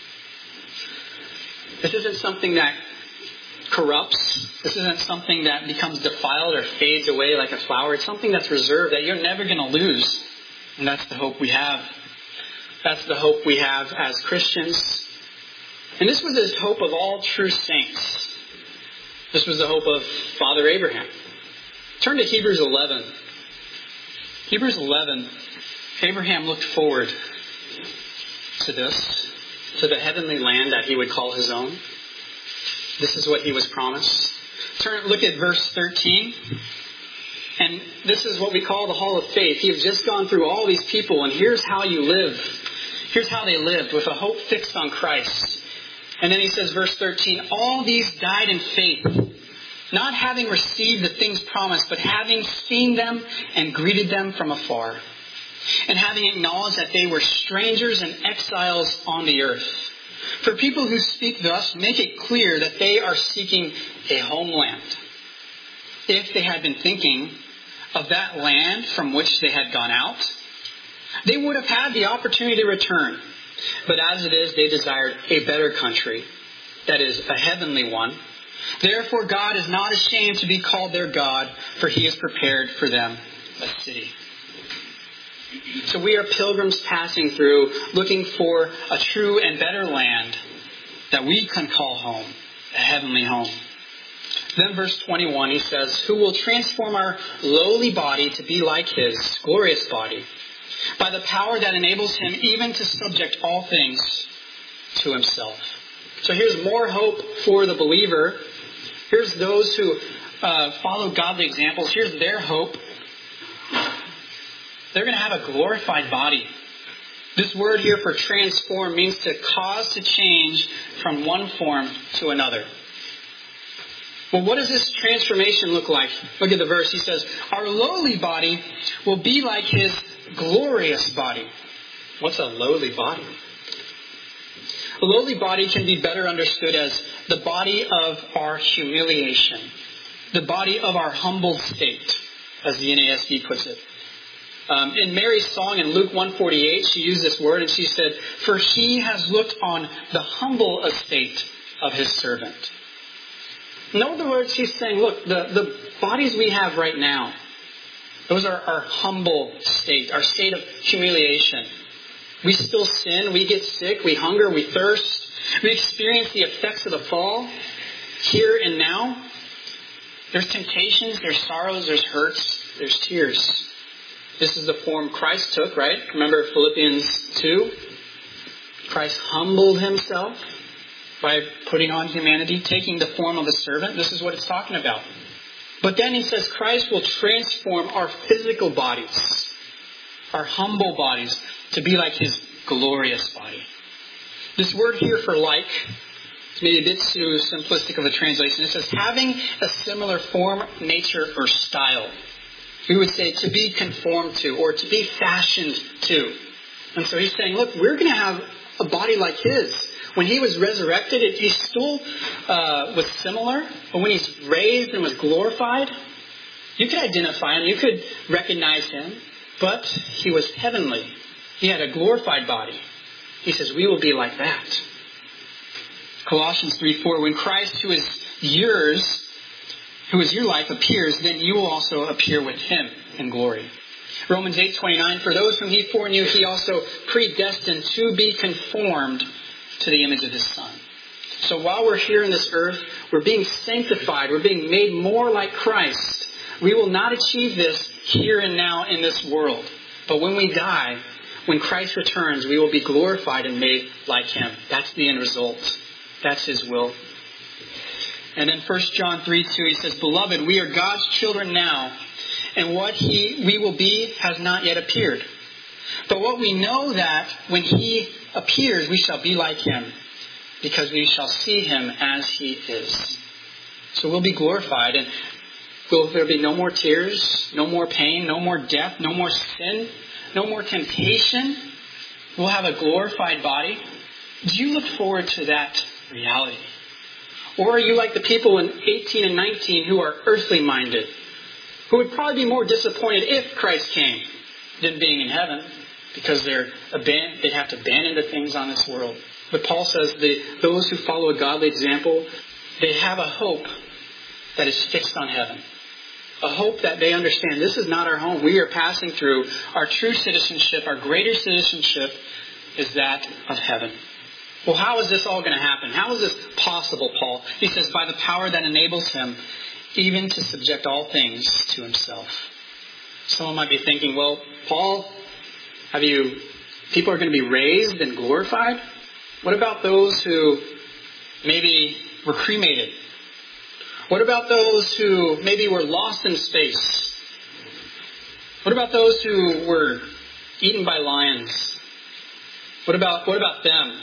This isn't something that corrupts. This isn't something that becomes defiled or fades away like a flower. It's something that's reserved that you're never going to lose. And that's the hope we have. That's the hope we have as Christians. And this was the hope of all true saints. This was the hope of Father Abraham. Turn to Hebrews eleven. Hebrews eleven. Abraham looked forward to this, to the heavenly land that he would call his own. This is what he was promised. Turn, look at verse thirteen. And this is what we call the Hall of Faith. He has just gone through all these people, and here's how you live. Here's how they lived, with a hope fixed on Christ. And then he says, verse thirteen, all these died in faith, not having received the things promised, but having seen them and greeted them from afar, and having acknowledged that they were strangers and exiles on the earth. For people who speak thus make it clear that they are seeking a homeland. If they had been thinking of that land from which they had gone out, they would have had the opportunity to return. But as it is, they desired a better country, that is, a heavenly one. Therefore, God is not ashamed to be called their God, for He has prepared for them a city. So we are pilgrims passing through, looking for a true and better land that we can call home, a heavenly home. Then verse twenty-one, he says, who will transform our lowly body to be like His glorious body, by the power that enables Him even to subject all things to Himself. So here's more hope for the believer. Here's those who uh, follow godly examples. Here's their hope. They're going to have a glorified body. This word here for transform means to cause to change from one form to another. Well, what does this transformation look like? Look at the verse. He says, our lowly body will be like his glorious body. What's a lowly body? A lowly body can be better understood as the body of our humiliation, the body of our humbled state, as the N A S B puts it. Um, in Mary's song in Luke one forty-eight, she used this word and she said, for he has looked on the humble estate of his servant. In other words, she's saying, look, the, the bodies we have right now, those are our humble state, our state of humiliation. We still sin, we get sick, we hunger, we thirst. We experience the effects of the fall here and now. There's temptations, there's sorrows, there's hurts, there's tears. This is the form Christ took, right? Remember Philippians two? Christ humbled himself by putting on humanity, taking the form of a servant. This is what it's talking about. But then he says Christ will transform our physical bodies, our humble bodies, to be like his glorious body. This word here for like, it's maybe a bit too simplistic of a translation. It says having a similar form, nature, or style. We would say to be conformed to or to be fashioned to. And so he's saying, look, we're going to have a body like his. When he was resurrected, it, he still uh, was similar. But when he's raised and was glorified, you could identify him. You could recognize him. But he was heavenly. He had a glorified body. He says, we will be like that. Colossians three four, when Christ, who is yours, who is your life, appears, then you will also appear with him in glory. Romans eight twenty-nine, for those whom he foreknew, he also predestined to be conformed to the image of his Son. So while we're here in this earth, we're being sanctified, we're being made more like Christ. We will not achieve this here and now in this world. But when we die, when Christ returns, we will be glorified and made like him. That's the end result. That's his will. And then First John three two, he says, beloved, we are God's children now, and what he we will be has not yet appeared. But what we know that when he appears, we shall be like him, because we shall see him as he is. So we'll be glorified, and will there be no more tears, no more pain, no more death, no more sin, no more temptation? We'll have a glorified body. Do you look forward to that reality? Or are you like the people in eighteen and nineteen who are earthly minded, who would probably be more disappointed if Christ came than being in heaven, because they're aban- they'd have to abandon the things on this world? But Paul says the, those who follow a godly example, they have a hope that is fixed on heaven. A hope that they understand this is not our home. We are passing through. Our true citizenship, our greater citizenship, is that of heaven. Well, how is this all going to happen? How is this possible, Paul? He says, by the power that enables him even to subject all things to himself. Someone might be thinking, well, Paul, have you, people are going to be raised and glorified? What about those who maybe were cremated? What about those who maybe were lost in space? What about those who were eaten by lions? What about, what about them?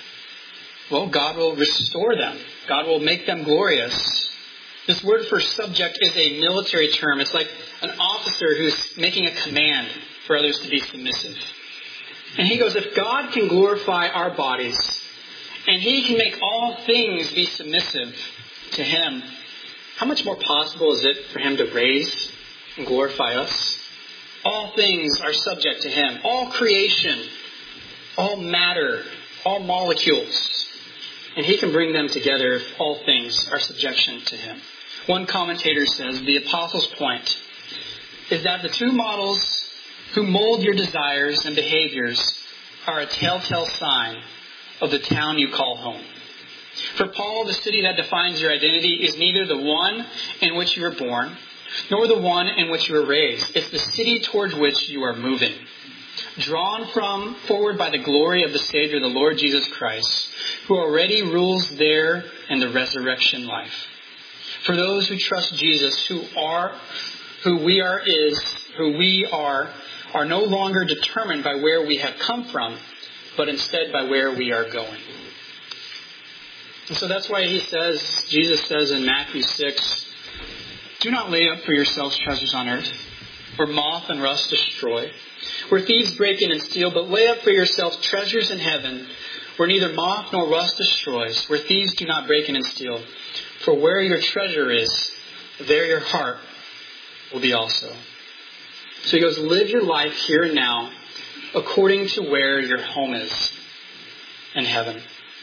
Well, God will restore them. God will make them glorious. This word for subject is a military term. It's like an officer who's making a command for others to be submissive. And he goes, if God can glorify our bodies, and he can make all things be submissive to him, how much more possible is it for him to raise and glorify us? All things are subject to him. All creation, all matter, all molecules. And he can bring them together if all things are subjection to him. One commentator says the apostle's point is that the two models who mold your desires and behaviors are a telltale sign of the town you call home. For Paul, the city that defines your identity is neither the one in which you were born, nor the one in which you were raised. It's the city towards which you are moving. Drawn from forward by the glory of the Savior, the Lord Jesus Christ, who already rules there in the resurrection life. For those who trust Jesus, who are, who we are is, who we are, are no longer determined by where we have come from, but instead by where we are going. And so that's why he says, Jesus says in Matthew six, do not lay up for yourselves treasures on earth, where moth and rust destroy, where thieves break in and steal, but lay up for yourselves treasures in heaven, where neither moth nor rust destroys, where thieves do not break in and steal. For where your treasure is, there your heart will be also. So he goes, live your life here and now according to where your home is in heaven.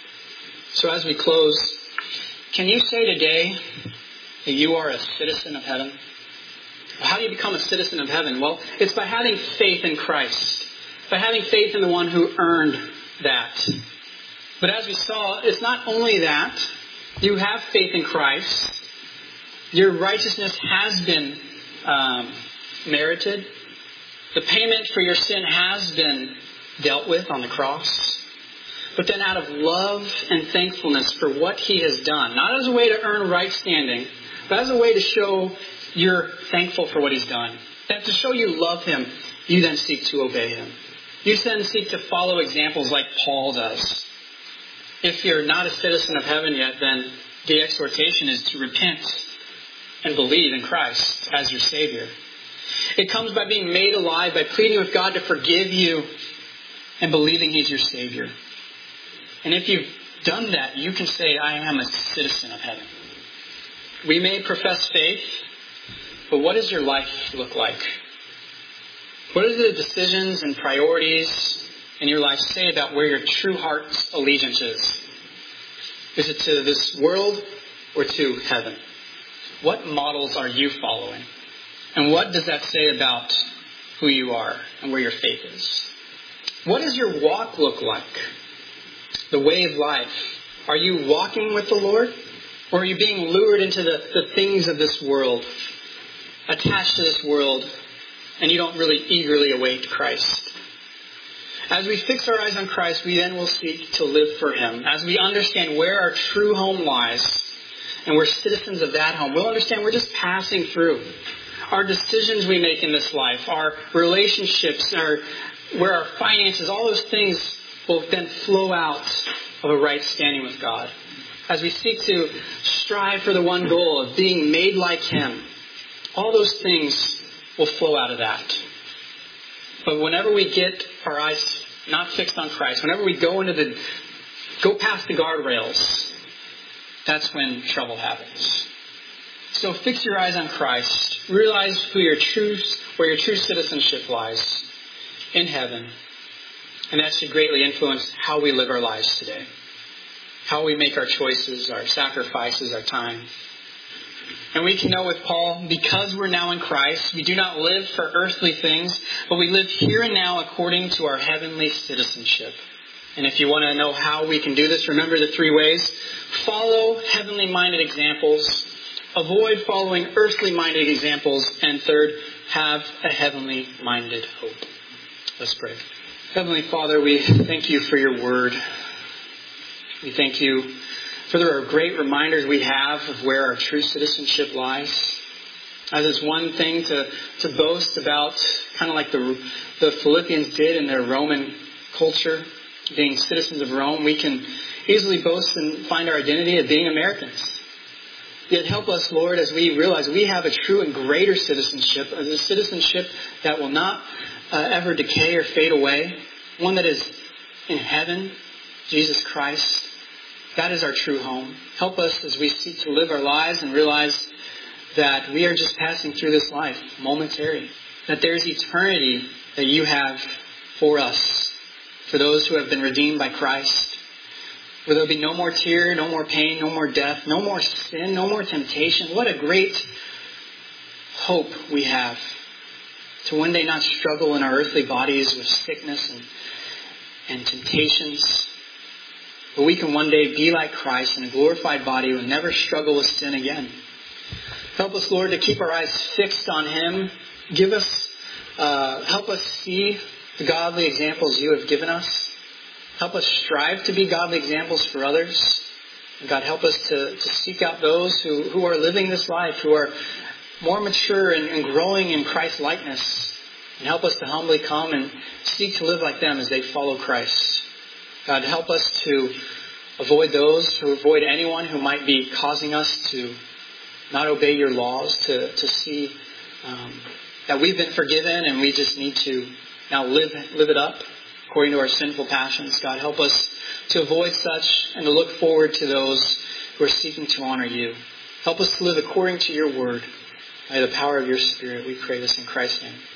So as we close, can you say today that you are a citizen of heaven? How do you become a citizen of heaven? Well, it's by having faith in Christ, by having faith in the one who earned that. But as we saw, it's not only that. You have faith in Christ. Your righteousness has been um, merited. The payment for your sin has been dealt with on the cross. But then out of love and thankfulness for what He has done, not as a way to earn right standing, but as a way to show you're thankful for what He's done. That to show you love Him, you then seek to obey Him. You then seek to follow examples like Paul does. If you're not a citizen of heaven yet, then the exhortation is to repent and believe in Christ as your Savior. It comes by being made alive, by pleading with God to forgive you and believing He's your Savior. And if you've done that, you can say, I am a citizen of heaven. We may profess faith, but what does your life look like? What do the decisions and priorities in your life say about where your true heart's allegiance is? Is it to this world or to heaven? What models are you following? And what does that say about who you are and where your faith is? What does your walk look like? The way of life. Are you walking with the Lord? Or are you being lured into the, the things of this world, attached to this world, and you don't really eagerly await Christ? As we fix our eyes on Christ, we then will seek to live for Him. As we understand where our true home lies, and we're citizens of that home, we'll understand we're just passing through. Our decisions we make in this life, our relationships, our, where our finances, all those things will then flow out of a right standing with God. As we seek to strive for the one goal of being made like Him, all those things will flow out of that. But whenever we get our eyes not fixed on Christ, whenever we go into the, go past the guardrails, that's when trouble happens. So fix your eyes on Christ. Realize who your true, where your true citizenship lies in heaven. And that should greatly influence how we live our lives today. How we make our choices, our sacrifices, our time. And we can know with Paul, because we're now in Christ, we do not live for earthly things, but we live here and now according to our heavenly citizenship. And if you want to know how we can do this, remember the three ways. Follow heavenly minded examples. Avoid following earthly minded examples. And third, have a heavenly minded hope. Let's pray. Heavenly Father, we thank You for Your word. We thank You for the great reminders we have of where our true citizenship lies. As it's one thing to, to boast about, kind of like the, the Philippians did in their Roman culture, being citizens of Rome, we can easily boast and find our identity as being Americans. Yet help us, Lord, as we realize we have a true and greater citizenship, a citizenship that will not uh, ever decay or fade away, one that is in heaven, Jesus Christ. That is our true home. Help us as we seek to live our lives and realize that we are just passing through this life, momentary. That there's eternity that You have for us, for those who have been redeemed by Christ. Where there'll be no more tear, no more pain, no more death, no more sin, no more temptation. What a great hope we have to one day not struggle in our earthly bodies with sickness and, and temptations. But we can one day be like Christ in a glorified body who will never struggle with sin again. Help us, Lord, to keep our eyes fixed on Him. Give us, uh, help us see the godly examples You have given us. Help us strive to be godly examples for others. And God, help us to, to seek out those who, who are living this life, who are more mature and, and growing in Christ's likeness. And help us to humbly come and seek to live like them as they follow Christ. God, help us to avoid those, to avoid anyone who might be causing us to not obey your laws, to, to see um, that we've been forgiven and we just need to now live, live it up according to our sinful passions. God, help us to avoid such and to look forward to those who are seeking to honor you. Help us to live according to your word. By the power of your Spirit, we pray this in Christ's name.